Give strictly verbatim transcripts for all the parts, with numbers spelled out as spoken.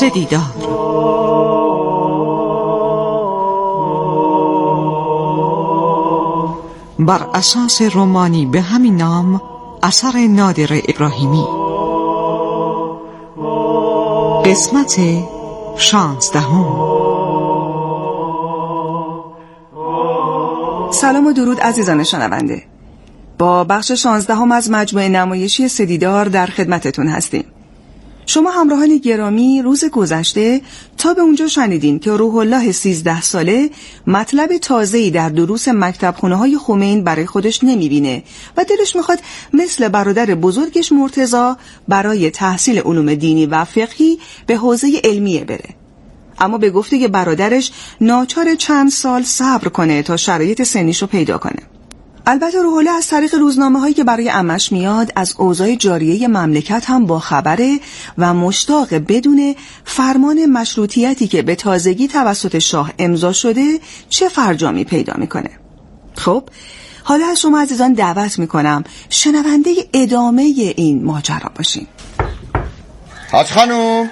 سدیدار. بر اساس رمانی به همین نام، اثر نادر ابراهیمی. قسمت شانزدهم. سلام و درود عزیزان شنونده. با بخش شانزدهم از مجموعه نمایشی سدیدار در خدمتتون هستیم. شما همراهان گرامی، روز گذشته تا به اونجا شنیدین که روح الله سیزده ساله مطلب تازه‌ای در دروس مکتبخونه های خمین برای خودش نمیبینه و دلش میخواد مثل برادر بزرگش مرتضی برای تحصیل علوم دینی و فقهی به حوزه علمیه بره. اما به گفته برادرش ناچار چند سال صبر کنه تا شرایط سنیشو پیدا کنه. البته روح الله از طریق روزنامه هایی که برای عمش میاد از اوضاع جاریه مملکت هم با خبره و مشتاق بدون فرمان مشروطیتی که به تازگی توسط شاه امضا شده چه فرجامی پیدا میکنه. خب حالا از شما عزیزان دعوت میکنم شنونده ادامه این ماجرا باشین. حاج خانوم،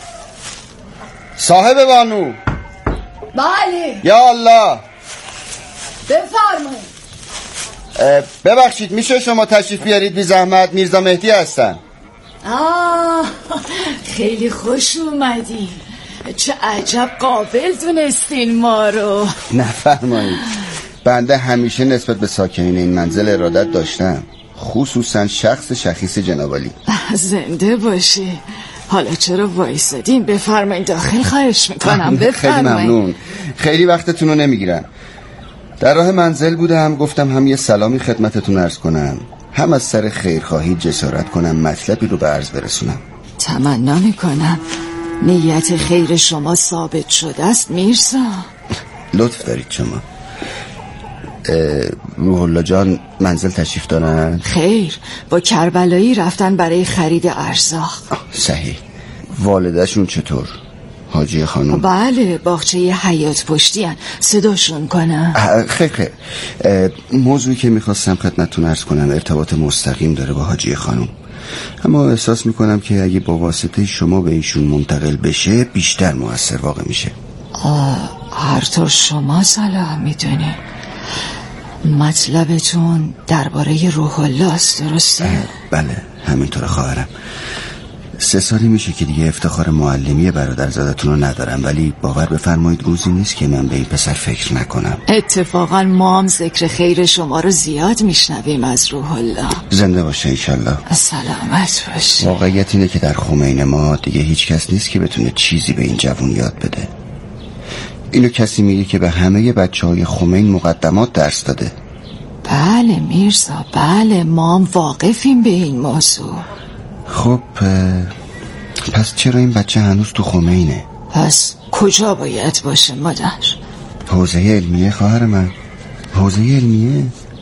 صاحب بانو. بله. یا الله. بفرمایید. ببخشید میشه شما تشریف بیارید بی زحمت؟ میرزا مهدی هستن. آه خیلی خوش اومدی. چه عجب قابل دونستین ما رو. نفرمایید، بنده همیشه نسبت به ساکنین این منزل ارادت داشتم، خصوصا شخص شخیص جنابالی. زنده باشی. حالا چرا وایسادین؟ بفرمایید داخل، خواهش میکنم. بفرمایید. خیلی ممنون، خیلی وقتتون رو نمیگیرم. در راه منزل بودم، گفتم هم یه سلامی خدمتتون عرض کنم، هم از سر خیرخواهی جسارت کنم مطلبی رو به عرض برسونم. تمنا میکنم نیت خیر شما ثابت شده است میرزا. لطف دارید شما. روح الله جان منزل تشریف دارن؟ خیر، با کربلایی رفتن برای خرید ارزاق. صحیح. والدهشون چطور؟ حاجی خانم؟ بله، باغچه حیات پشتی هن. صداشون کنم؟ خیر خیر. موضوعی که میخواستم خدمتتون عرض کنم ارتباط مستقیم داره با حاجی خانم، اما احساس میکنم که اگه با واسطه شما به ایشون منتقل بشه بیشتر مؤثر واقع میشه. آه، هر طور شما صلاح میدونی. مطلبتون درباره روح الله است، درسته؟ بله همینطور خواهرم. سه سالی میشه که دیگه افتخار معلمی برادرزادتون رو ندارم، ولی باور بفرمایید روزی نیست که من به این پسر فکر نکنم. اتفاقا ما هم ذکر خیر شما رو زیاد میشنویم از روح الله. زنده باشه انشالله. سلامت باشه. واقعیت اینه که در خمین ما دیگه هیچ کس نیست که بتونه چیزی به این جوون یاد بده. اینو کسی میگه که به همه بچه های خمین مقدمات درس داده. بله میرزا، بله ما هم واقفیم به این موضوع. خب پس چرا این بچه هنوز تو خمینه؟ پس کجا باید باشه مادر؟ حوزه علمیه خواهر من، حوزه علمیه.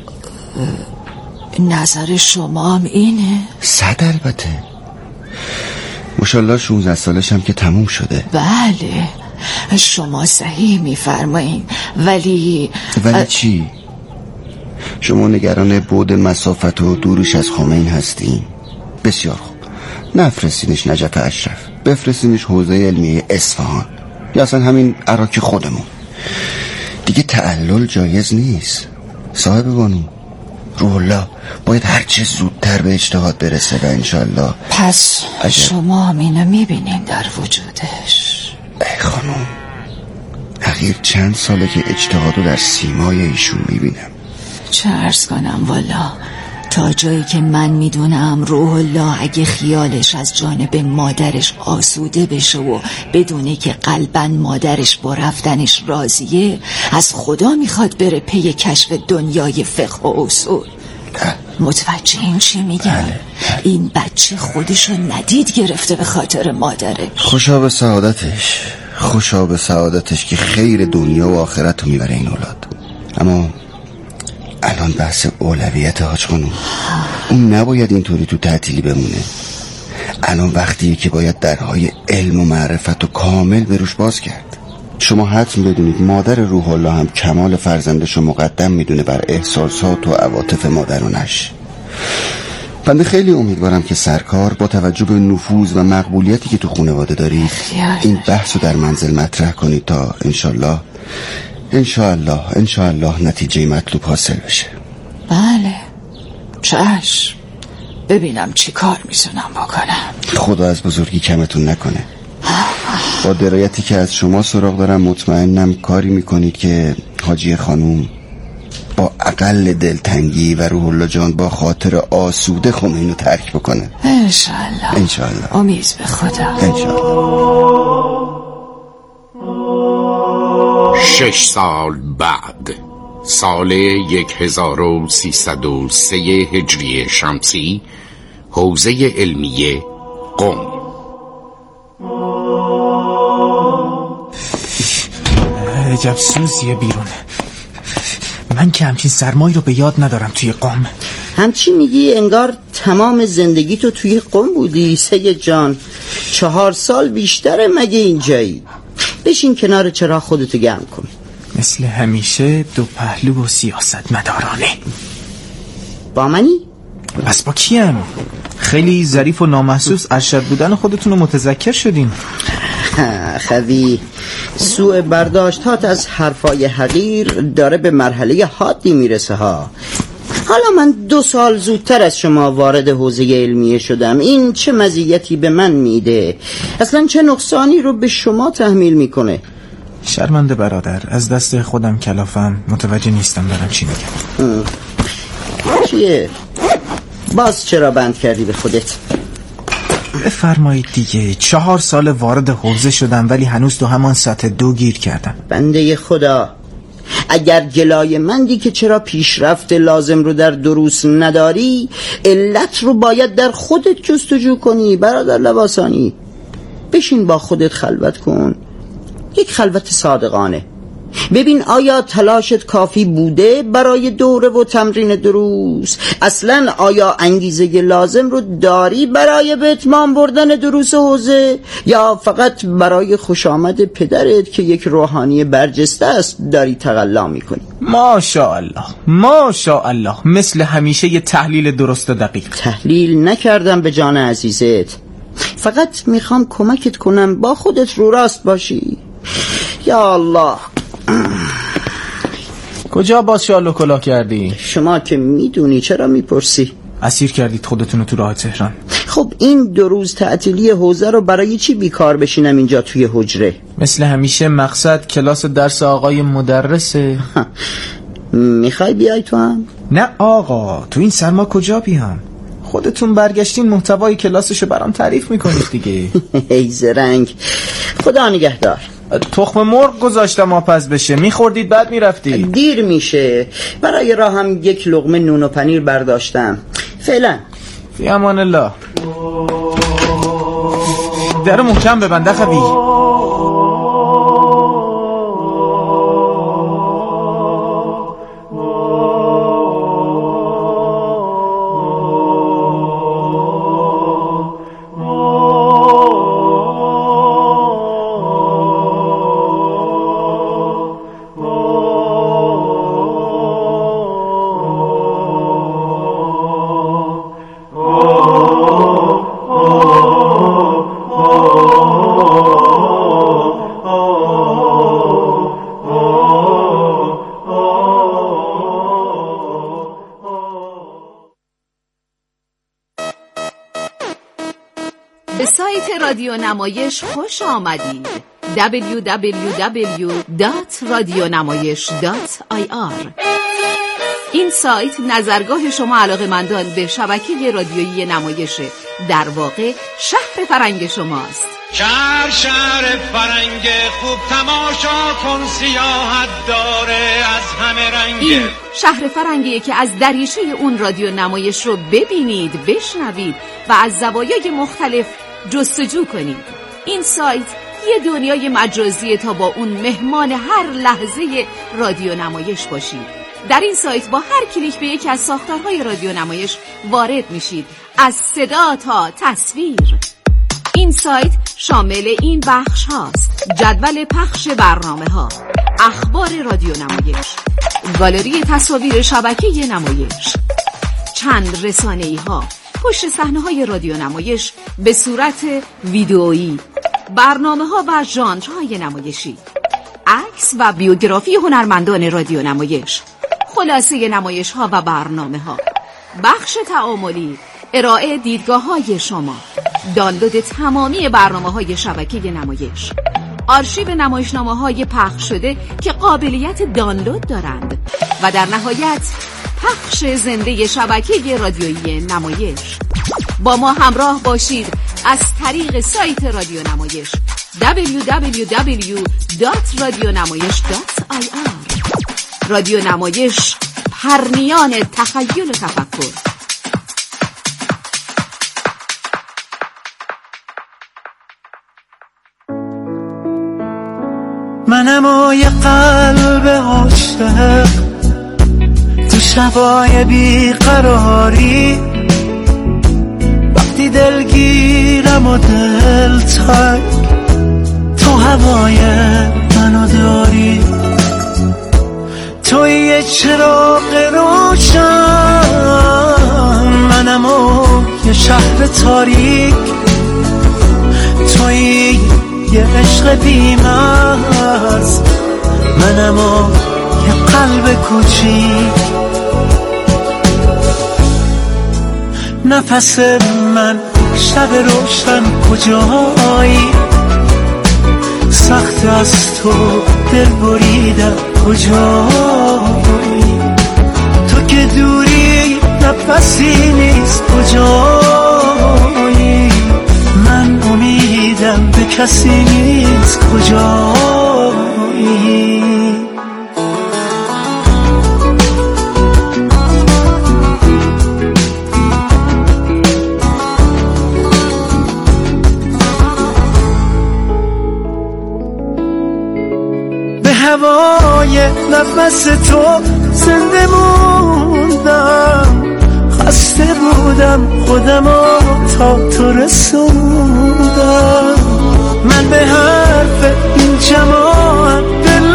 نظر شما هم اینه؟ صد البته. ماشاءالله شونزده سالش هم که تموم شده. بله شما صحیح میفرمایین، ولی ولی ا... چی؟ شما نگران بعد مسافت و دورش از خمین هستین؟ بسیار خوب، نفرستینش نجف اشرف، بفرستینش حوزه علمیه اصفهان یا اصلا همین عراق خودمون. دیگه تعلل جایز نیست. صاحب بانو، روح الله باید هرچه زودتر به اجتهاد برسه و انشالله. پس عجب. شما هم اینو میبینین در وجودش؟ ای خانم، اخیر چند ساله که اجتهادو در سیمای ایشون میبینم. چه عرض کنم والا، تا جایی که من میدونم روح الله اگه خیالش از جانب مادرش آسوده بشه و بدونه که قلباً مادرش با رفتنش راضیه، از خدا میخواد بره پی کشف دنیای فقه و اصول. متوجه این چی میگم؟ بله، بله. این بچه خودشو ندید گرفته به خاطر مادرش. خوشا به سعادتش، خوشا به سعادتش که خیر دنیا و آخرت رو میبره این اولاد. اما الان بحث اولویت حاج خانم، اون نباید اینطوری تو تعطیلی بمونه. الان وقتیه که باید درهای علم و معرفت و کامل به روش باز کرد. شما حتم بدونید مادر روح الله هم کمال فرزندشو مقدم میدونه بر احساسات و عواطف مادرانش. بنده خیلی امیدوارم که سرکار با توجه به نفوذ و مقبولیتی که تو خانواده دارید این بحث رو در منزل مطرح کنید تا انشالله انشالله انشالله نتیجه مطلوب حاصل بشه. بله چشم، ببینم چی کار میتونم بکنم. خدا از بزرگی کمتون نکنه. با درایتی که از شما سراغ دارم مطمئنم کاری میکنید که حاجی خانوم با اقل دلتنگی و روح الله جان با خاطر آسوده خمینی رو ترک بکنه. انشالله انشالله. امید به خدا. انشالله. شش سال بعد، سال یک هزار و سیصد و سه هجری شمسی، حوزه علمیه قم. عجب سوزیه بیرون. من که همچین سرمایی رو به یاد ندارم توی قم. همچی میگی انگار تمام زندگی تو توی قم بودی سید جان. چهار سال بیشتره مگه اینجایی؟ بشین کنار چرا خودتو گرم کن. مثل همیشه دو پهلو و سیاست مدارانه. با منی؟ پس با کیم؟ خیلی ظریف و نامحسوس ارشد بودن خودتون رو متذکر شدین. خوی سوء برداشتات از حرفای حقیر داره به مرحله حادی میرسه ها. حالا من دو سال زودتر از شما وارد حوزه علمیه شدم. این چه مزیتی به من میده؟ اصلا چه نقصانی رو به شما تحمیل میکنه؟ شرمنده برادر، از دست خودم کلافم، متوجه نیستم دارم چی میگم. چیه؟ باز چرا بند کردی به خودت؟ بفرمایید دیگه. چهار سال وارد حوزه شدم ولی هنوز تو همان سطح دو گیر کردم. بنده خدا، اگر گلای مندی که چرا پیشرفت لازم رو در دروس نداری، علت رو باید در خودت جستجو کنی برادر لباسانی. بشین با خودت خلوت کن، یک خلوت صادقانه. ببین آیا تلاشت کافی بوده برای دوره و تمرین دروس؟ اصلا آیا انگیزه لازم رو داری برای به اتمام بردن دروس حوزه، یا فقط برای خوش آمد پدرت که یک روحانی برجسته است داری تقلا میکنی؟ ماشاءالله ماشاءالله، مثل همیشه یه تحلیل درست و دقیق. تحلیل نکردم به جان عزیزت، فقط میخوام کمکت کنم با خودت رو راست باشی. یا الله، کجا باز شال و کلاه کردی؟ شما که میدونی چرا میپرسی؟ اسیر کردید خودتونو تو راه تهران. خب این دو روز تعطیلی حوزه رو برای چی بیکار بشینم اینجا توی حجره؟ مثل همیشه مقصد کلاس درس آقای مدرسه. میخوای بیای تو هم؟ نه آقا، تو این سرما کجا بیام؟ خودتون برگشتین محتوای کلاسشو برام تعریف میکنید دیگه. ای زرنگ، خدا نگهدار. تخم مرغ گذاشتم آپز بشه، میخوردید بعد میرفتید. دیر میشه، برای راه هم یک لقمه نون و پنیر برداشتم. فعلا فی امان الله. در محکم ببنده خوی. به سایت رادیو نمایش خوش آمدید. دبلیو دبلیو دبلیو دات رادیونمایش دات آی آر. این سایت نظرگاه شما علاقه‌مندان به شبکه رادیویی نمایش، در واقع شهر فرنگ شماست. شهر شهر فرنگ خوب، تماشا کن سیاحت داره از همه رنگ. این شهر فرنگیه که از دریچه اون رادیو نمایش رو ببینید، بشنوید و از زوایای مختلف جستجو کنید. این سایت یه دنیای مجازیه تا با اون مهمان هر لحظه رادیو نمایش باشید. در این سایت با هر کلیک به یکی از ساختارهای رادیو نمایش وارد میشید، از صدا تا تصویر. این سایت شامل این بخش هاست: جدول پخش برنامه ها، اخبار رادیو نمایش، گالری تصاویر شبکه نمایش، چند رسانه‌ای ها، پشت صحنه‌های رادیو نمایش به صورت ویدئویی، برنامه‌ها و ژانرهای نمایشی، عکس و بیوگرافی هنرمندان رادیو نمایش، خلاصه نمایش‌ها و برنامه‌ها، بخش تعاملی، ارائه دیدگاه‌های شما، دانلود تمامی برنامه‌های شبکه نمایش، آرشیو نمایشنامه‌های پخش شده که قابلیت دانلود دارند و در نهایت پخش زنده شبکه رادیویی نمایش. با ما همراه باشید از طریق سایت رادیو نمایش دبلیو دبلیو دبلیو دات رادیونمایش دات آی آر. رادیو نمایش، پرنیان تخیل و تفکر. منم و یه قلب عاشق تو شبای بیقراری، وقتی دلگیرم و دل تنگ تو هوای منو داری. توی یه چراغ روشن، منم و یه شهر تاریک، توی یه عشق بی‌مرز، منم و یه قلب کوچیک. نفس من شب روشن کجایی، سخت از تو دل بریدم کجایی، تو که دوری نفسی نیست کجایی، من امیدم به کسی نیست کجایی. هوای نفس تو زنده موندم، خسته بودم خودمو تا تو رسوندم. من به حرف این جماعت دل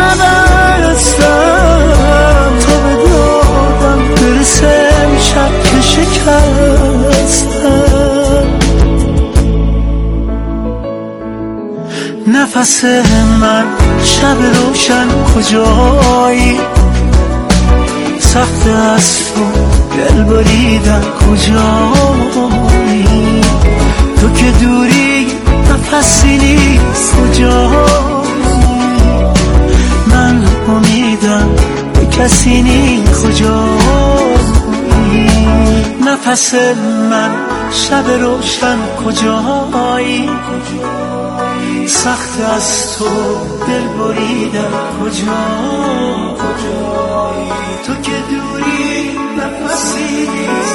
نبستم، تو به دادم برسه شب که شکستم. نفس من شب روشن کجایی، سخت از تو دل بریدم کجایی، تو که دوری نفسی نیست کجایی، من امیدم به کسی نیست کجایی. نفس من شب روشن کجایی، سخت از تو دل بریدم کجایی، تو که دوری نفسی نیست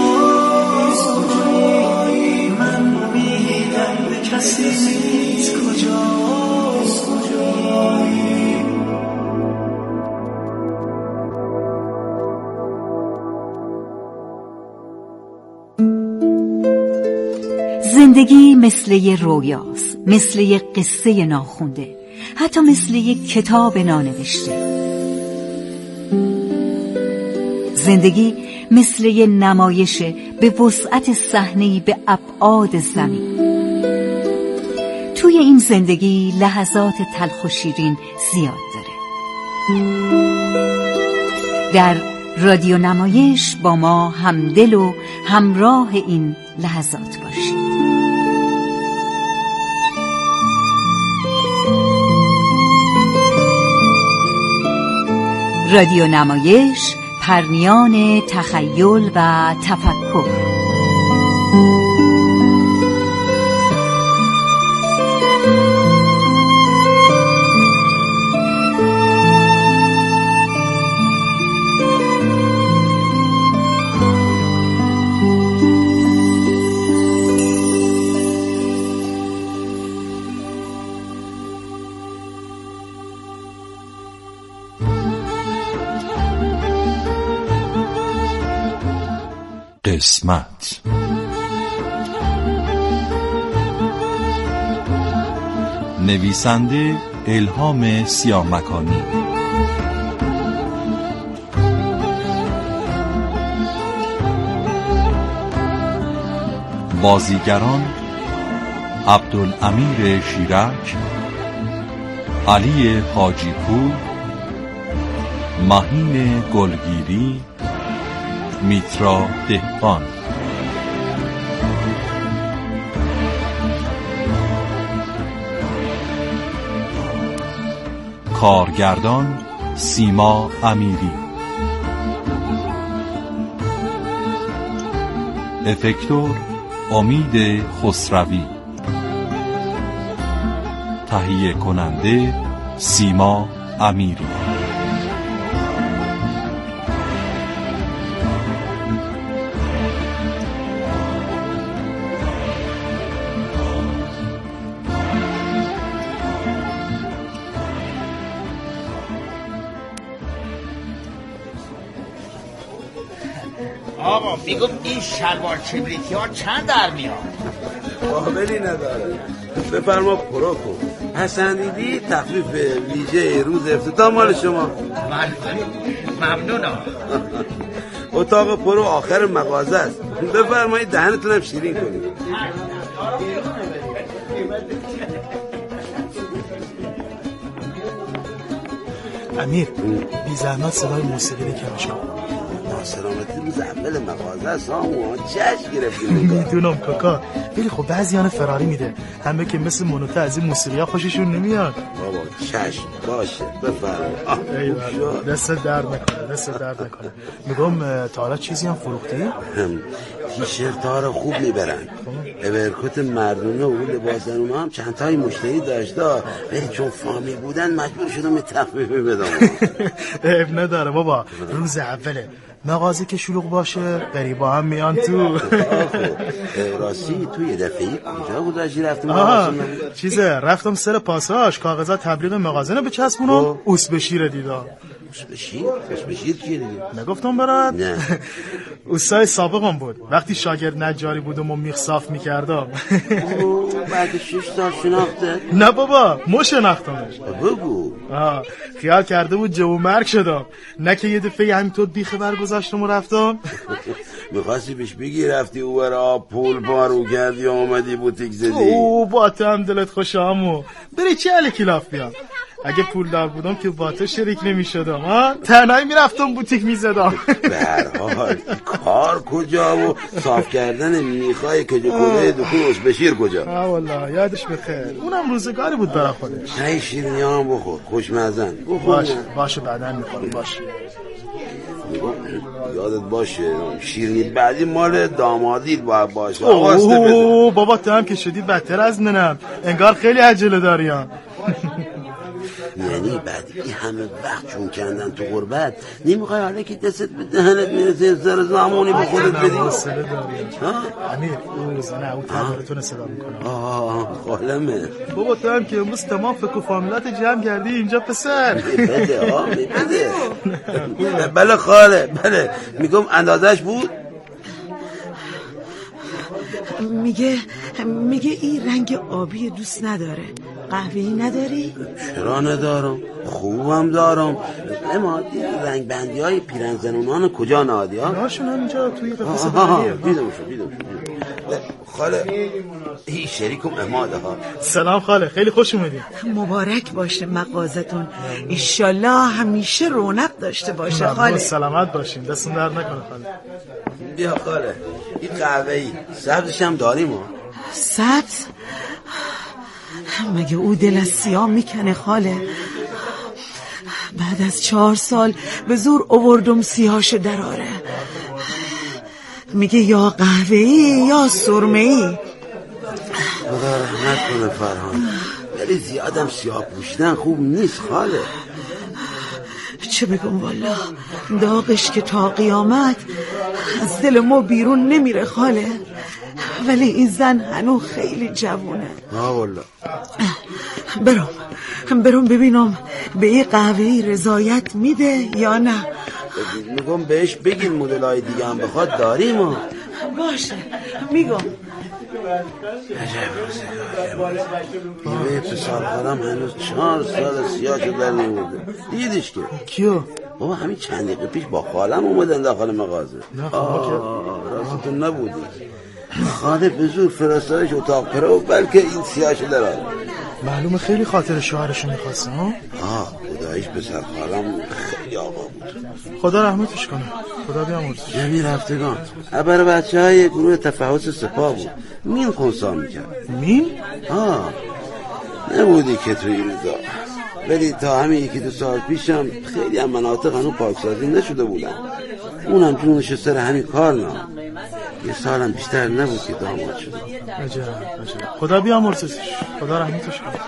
کجایی، من امیدم به کسی نیست کجایی. زندگی مثل یه رویاست، مثل یه قصه ناخونده، حتی مثل یه کتاب نانوشته. زندگی مثل یه نمایشه به وسعت صحنه‌ای به ابعاد زمین. توی این زندگی لحظات تلخ و شیرین زیاد داره. در رادیو نمایش با ما همدل و همراه این لحظات باشید. رادیو نمایش، پرنیان تخیل و تفکر. قسمت نویسنده الهام سیامکانی، بازیگران: عبدالامیر شیرک، علی حاجی پور، مهین گلگیری، میترا دهقان. کارگردان: سیما امیری. افکتور: امید خسروی. تهیه کننده: سیما امیری. آقا میگم این شلوار کبریتی ها چند در میاد؟ قابلی نداره. بفرما پرو کن. حسن دیدی تخفیف ویژه روز افتتاح مال شما. ممنونم. اتاق پرو آخر مغازه است. بفرمایید دهنتونم شیرین کنید. امیر بی زحمت صدای موسیقی رو کمش کن. سلامتی روز اول مغازه است سامو چش گرفتیم. میدونم کاکا، ولی خب بعضیان فراری میده، همه که مثل منوته از این موسیقی ها خوششون نمیاد. بابا چش باشه بفرمایید. دست درد نکنه، دست درد نکنه. میگم تا حالا چیزی هم فروختی؟ تیشرت ها رو خوب میبرن. ابرکوت مردونه و لباسانون هم چند تای مشتری داشته، ولی چون فامیل بودن مجبور شدم تخفیف بدم. عیب نداره بابا، روز اوله مغازه که شلوغ باشه غریبا هم میان تو. راستی تو یه دفعه کجا گذاشتی رفتم؟ آها چیزه، رفتم سر پاساژ کاغذات تبلیغ مغازه رو بچسبونم، اوس بشیر دیدم. اوس بشیر؟ اوس بشیر کیه دیگه؟ نگفتم برات؟ نه. اوستای سابقم بود، وقتی شاگرد نجاری بودم و میخ صاف میکردم. بعد شش سال شناخته؟ نه بابا، مو شناختمش. بگو. آه خیال کرده بود جو مرگ شدم، نه که یه دفعه همینطور بی خبر گذاشتم و رفتم. میخواستی بهش بگی رفتی او برا پول بارو کردی آمدی بوتیک زدی. او با تو هم دلت خوشامو بری چه علی کلاف بیام. اگه پول دار بودم که با تو شریک نمی شدم ها، تنهایی می رفتم بوتیک می زدم. به هر حال کار کجا و صاف کردن میخای کجا کجا دکون اوس بشیر کجا؟ ها والله یادش بخیر، اونم روزگاری بود برای خودش. نه شیرینی هم بخور خوشمزن. باشه باشه بعدا میخورم. باشه یادت باشه شیرینی بعدی مال دامادیت باید باشه. اوه بابا تو هم که شدی بدتر از منم، انگار خیلی عجله داریم. یعنی بعد این همه وقت چون کندن تو غربت نمیخوای حالا که دستت به دهنت میرسه سر زمانی به خودت بدی؟ امیر او زنه او تبارتون صدا میکنه. آه خالمه بابا تو هم که امروز تمام فکر و فامیلات جمع کردی اینجا پسر. بده ها بده. بله خاله بله میگم اندازش بود. میگه میگه این رنگ آبی دوست نداره. قهوه‌ای نداری؟ چرا ندارم، خوبم دارم. اما رنگ بندی های پیرنزنونان کجا نهادی ها؟ ناشون هم اینجا توی قفص بندیه. دیدم شو دیدم شو. خاله این شریکم اماده ها. سلام خاله، خیلی خوش اومدید. مبارک باشه مغازتون، انشالله همیشه رونق داشته باشه خاله. سلامت باشین، دستون درد نکنه خاله. بیا خاله این قهوه‌ای سبزش هم داریم ها. سبز؟ مگه او دل از سیاه میکنه خاله؟ بعد از چهار سال به زور آوردم سیاهش دراره. میگه یا قهوه‌ای یا سرمه‌ای. خدا رحمت کنه فرهان، ولی زیادم سیاه پوشیدن خوب نیست خاله. چه بگم والا، داغش که تا قیامت از دل ما بیرون نمیره خاله. ولی این زن هنو خیلی جوونه. آه والا برم برم ببینم به این قهوه‌ای رضایت میده یا نه. میگم بهش بگین مدلای دیگه هم بخواد داریم ها. باشه میگم. یه پسر خودم هنوز چهار سال سیاه شد در نموده. دیدیش که کیو؟ بابا همین چند دقیقه پیش با خالم اومدن داخل مغازه. آه راستون نبودی. خاله به زور فرستادش اتاق پرو، بلکه این سیاهش داره. معلومه خیلی خاطر شوهرشو میخواسته ها؟ آه خدایش پسر خالم خیلی آقا بود. خدا رحمتش کنه، خدا بیامرزش. جمعی رفتگان ابر بچه های گروه تفحص سپاه بود، مین خونسا میکرد. مین؟ آه نبودی که توی روزا، ولی تا همین یکی دو سال پیشم خیلی هم مناطق هنو پاکسازی نشده بودن، اونم جونش سر همین کار نه. یه سالم بیشتر نبود که داماد شده. عجب عجب. خدا بیامرزش، خدا رحمتش کنه.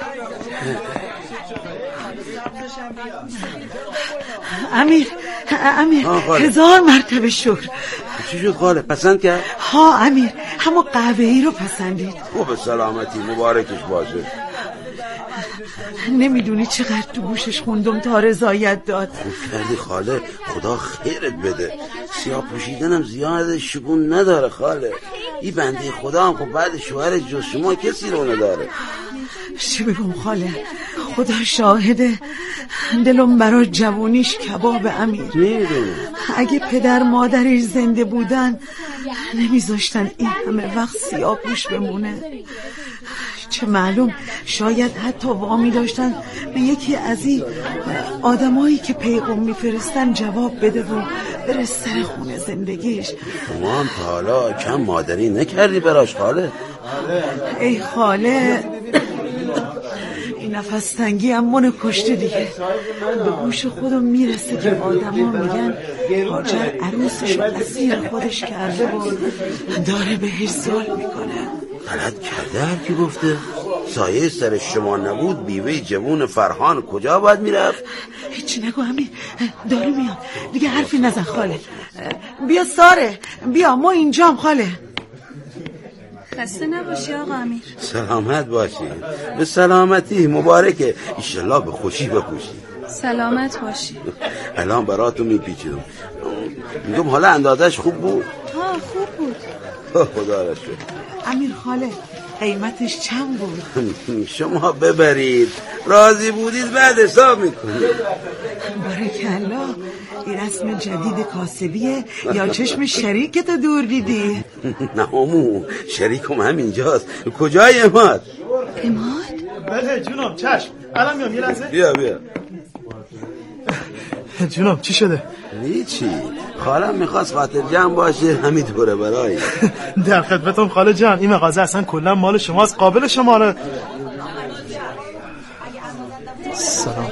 امیر امیر هزار مرتبه شکر. چی شد خاله؟ پسند کرد؟ ها امیر، همون قهوه ای رو پسندید. خوب سلامتی، مبارکش باشه. نمیدونی چقدر تو گوشش خوندم تا رضایت داد. خوب کردی خاله، خدا خیرت بده. سیاه پوشیدنم زیاد شگون نداره خاله. این بنده خدا هم خب بعد شوهر جز شما کسی رو نداره. چی بگم خاله، خدا شاهده، دلم برای جوانیش کباب امیر. میدونم اگه پدر مادرش زنده بودن نمیذاشتن این همه وقت سیاه پوش بمونه. چه معلوم، شاید حتی وامی داشتن به یکی از این آدمایی که پیغام میفرستن جواب بده و بره سر خونه زندگیش. شما هم تا حالا کم مادری نکردی براش خاله؟ ای خاله، این نفس تنگی هم منو کشته دیگه. به گوش خودم میرسه که آدم ها میگن هاجر عروسشو اسیر خودش کرده و داره بهش ظلم میکنه. غلط کرده هر کی گفته؟ سایه سر شما نبود بیوه جوون فرهان کجا باید میرفت؟ هیچی نگو امیر، داره میاد دیگه، حرفی نزن خاله. بیا ساره، بیا ما اینجام خاله. خسته نباشی آقا امیر. سلامت باشی. به سلامتی، مبارکه، ایشالله به خوشی بپوشی. سلامت باشی. الان براتون میپیچیدم، میگم حالا اندازش خوب بود؟ ها خوب بود. خدا را شکر. امیر خاله قیمتش چند بود؟ شما ببرید، راضی بودید بعد حساب میکنید. بارکالله. این رسم جدید کاسبیه یا چشم شریکتو دور دیدی؟ نه امو، شریکم همینجاست. کجای اماد؟ اماد؟ بله جونم، چشم الان میام. یه لحظه بیا بیا. جونم چی شده؟ هیچی، خالم میخواست خاطر جمع باشه همین دوره برای. در خدمتم خاله جان، این مغازه اصلا کلا مال شماست، قابل شماره. سلام.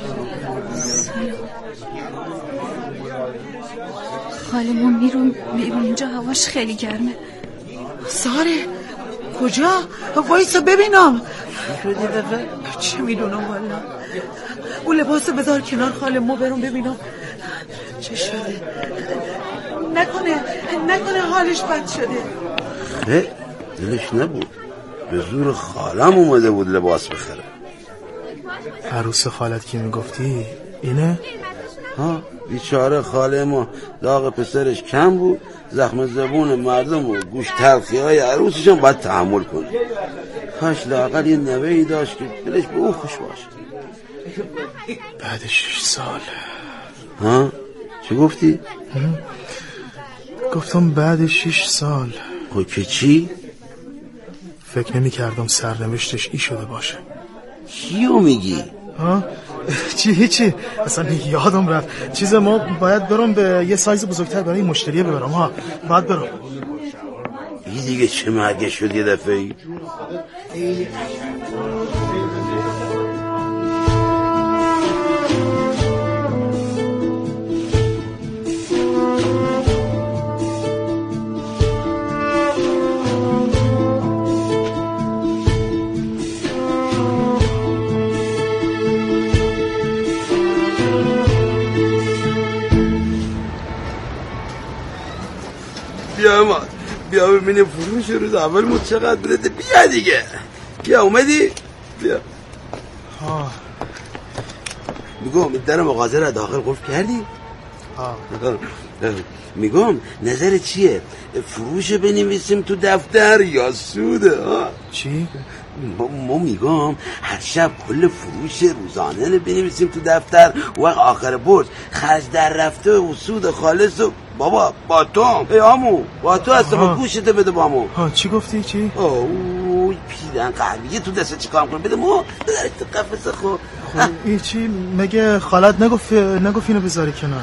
خاله ما میرون بیرون، اینجا هواش خیلی گرمه. ساره کجا؟ وایسا ببینم. چه میدونم والا. اون لباسو بذار کنار خاله، ما برون ببینم چه شده. نکنه نکنه حالش بد شده. خه دلش نبود، به زور خالم اومده بود لباس بخره. عروس خالت که میگفتی اینه؟ ها بیچاره خاله ما، داغ پسرش کم بود، زخم زبون مردم و گوش تلخی های عروسش هم باید تحمل کنه. کاش لااقل یه نوهی داشت که دلش به او خوش باشه. بعد شش سال. ها چی گفتی؟ گفتم بعد شش سال. خب که چی؟ فکر نمی کردم سرنوشتش ای شده باشه. چیو میگی؟ ها؟ چی هیچی، اصلا یادم رفت. چیز ما باید برم به یه سایز بزرگتر برای مشتریه ببرم. ها باید برم. این دیگه چه مرگه شد یه دفعه ای؟ بیا ما بیا ببینیم فروش روز اول ما چقدر بده. بیا دیگه، بیا اومدی؟ بیا. ها بگو در مغازه را داخل قفل کردی؟ میگم نظر چیه؟ فروش بنویسیم تو دفتر یا سوده؟ چی؟ ما میگم هر شب کل فروش روزانه رو بنویسیم تو دفتر و آخر برج خرج در رفته و سود خالص و بابا با تو ای آمو با تو هستم گوشته بده با مو. ها چی گفتی چی؟ اوه پیرن قهویه تو دست چی کام کنم بده مو بذاری تو قفص خو. خب این چی مگه خالت نگفت نگفت اینو بذاری کنار؟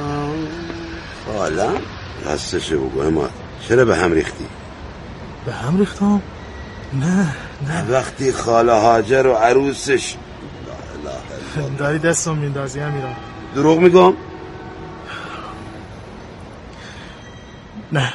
خالم راستشه بگو ما چرا به هم ریختی؟ به هم ریختم؟ نه نه وقتی خاله هاجر و عروسش داری دستم میندازی امیرم. دروغ میگم؟ نه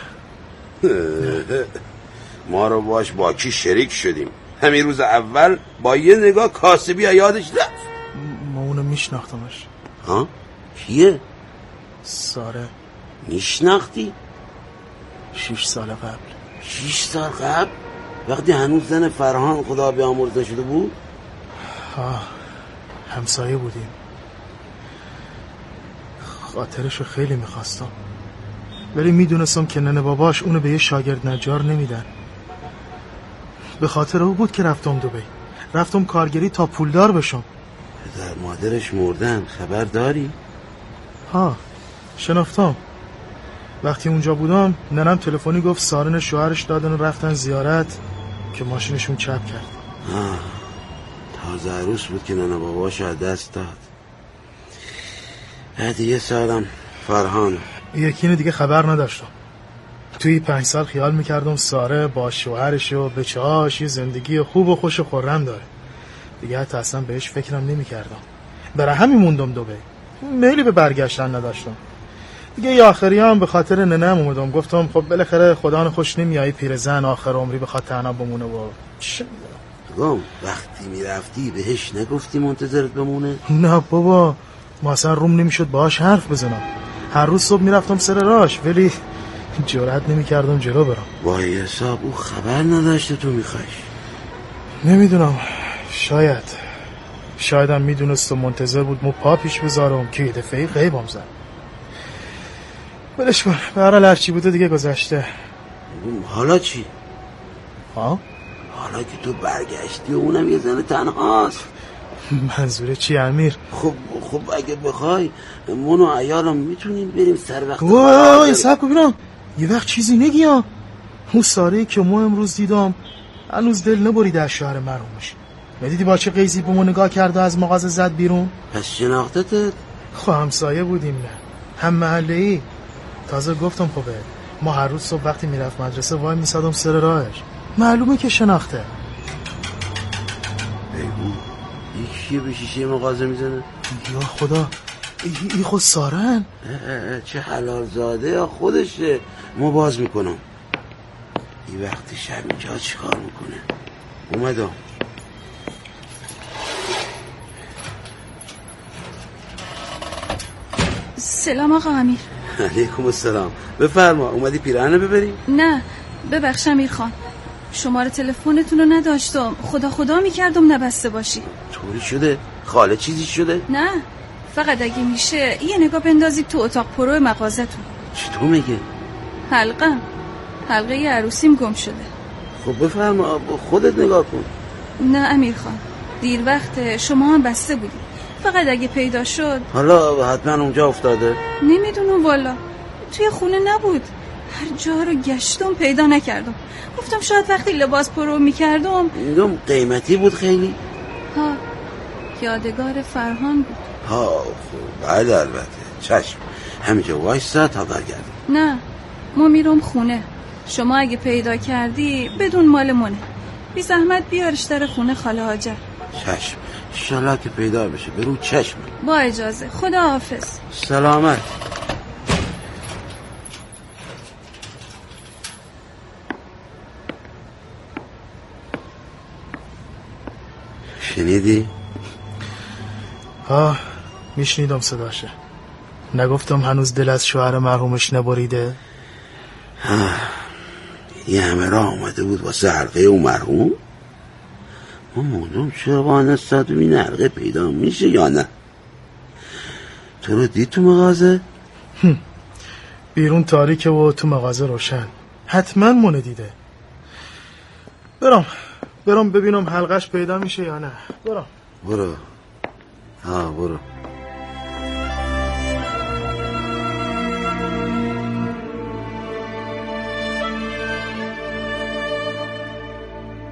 ما رو باش با کی شریک شدیم همین روز اول با یه نگاه کاسبی یادش رفت. ما اونو میشناختمش. ها؟ کیه؟ ساره. میشناختی؟ شیش سال قبل. شیش سال قبل؟ وقتی هنوز زن فرهان خدا بیامرز نشده بود؟ ها همسایه بودیم. خاطرشو خیلی میخواستم ولی میدونستم که ننه باباش اونو به یه شاگرد نجار نمیدن. به خاطر او بود که رفتم دبی. رفتم کارگری تا پولدار بشم. پدر مادرش مردن خبر داری؟ ها شنافتم. وقتی اونجا بودم ننم تلفنی گفت سارن شوهرش دادن و رفتن زیارت که ماشینشون چپ کرد. آه. تازه عروس بود که ننه باباش از دست داد. بعد یه سالم فرهان. یکی دیگه خبر نداشتم. توی پنج سال خیال میکردم ساره با شوهرش و بچه‌هاش یه زندگی خوب و خوش و خرم داره. دیگه حتی اصلا بهش فکرم نمیکردم. برای همین موندم دبی. میلی به برگشتن نداشتم. دیگه یه آخری هم به خاطر ننم اومدم. گفتم خب بالاخره خدا خوش نمیایی پیرزن آخر عمری بخواد تنها بمونه و چه میدونم. وقتی میرفتی بهش نگفتی منتظرت بمونه؟ نه بابا ما اصلا روم نمیشد باهاش حرف بزنم. هر روز صبح میرفتم سر راش ولی جرئت نمیکردم جلو برم. با حساب او خبر نداشته تو میخوایش؟ نمیدونم شاید شایدم میدونست و منتظر بود مو پا پیش بذارم که یه دفعه غیبم زد. بلش کن به هر حال هرچی بوده دیگه گذشته. حالا چی؟ ها؟ حالا که تو برگشتی و اونم یه زن تنهاست. منظوره چی امیر؟ خب خب اگه بخوای من و عیالم میتونیم بریم سر وقت. وای صبر کن ببینم یه وقت چیزی نگی ها. اون ساره که ما امروز دیدم هنوز دل نبرید از شوهر مرحومش. ندیدی با چه قیزی به ما نگاه کرده از مغازه زد بیرون؟ پس شناختتت؟ خب همسایه بودیم نه هم محله ای. تازه گفتم خب ما هر روز صبح وقتی میرفت مدرسه وای میسادم سر راهش. معلومه که شناخته. بگو یکیه به شیشه مغازه میزنه؟ یا خدا ای خود سارن؟ چه حلال زاده یا خودشه. ما باز میکنم. این وقتی شب اینجا چی کار میکنه؟ اومدم. سلام آقا امیر. علیکم السلام. بفرما. اومدی پیراهن ببری؟ نه ببخش امیر خان شماره تلفنتون رو نداشتم. خدا خدا میکردم نبسته باشی. طوری شده؟ خاله چیزی شده؟ نه فقط اگه میشه یه نگاه بندازید تو اتاق پرو مغازتون. چطور میگه؟ حلقه حلقه ی عروسیم گم شده. خب بفرما خودت نگاه کن. نه امیر خان دیر وقت شما هم بسته بودید. فقط اگه پیدا شد. حالا حتما اونجا افتاده؟ نمیدونم والا توی خونه نبود. هر جا رو گشتم پیدا نکردم. گفتم شاید وقتی لباس پرو میکردم. میگم قیمتی بود خیلی؟ ها یادگار فرهان بود. ها خب بله البته چشم. همینجا وایسا تا برگردم. نه ما میرم خونه. شما اگه پیدا کردی بدون مال منه. بی زحمت بیارش در خونه خاله هاجر. چشم انشالله که پیدا بشه. برو چشم. با اجازه. خدا حافظ. سلامت. شنیدی؟ ها میشنیدم صداشه. نگفتم هنوز دل از شوهر مرحومش نبریده؟ ها یه همه راه آمده بود واسه حلقه او مرحوم. ما موندم چرا با نستاد این حلقه پیدا میشه یا نه. تو رو دید تو مغازه؟ بیرون تاریکه و تو مغازه روشن. حتما مونه دیده. برام برام ببینم حلقش پیدا میشه یا نه. برام برو. ها برو.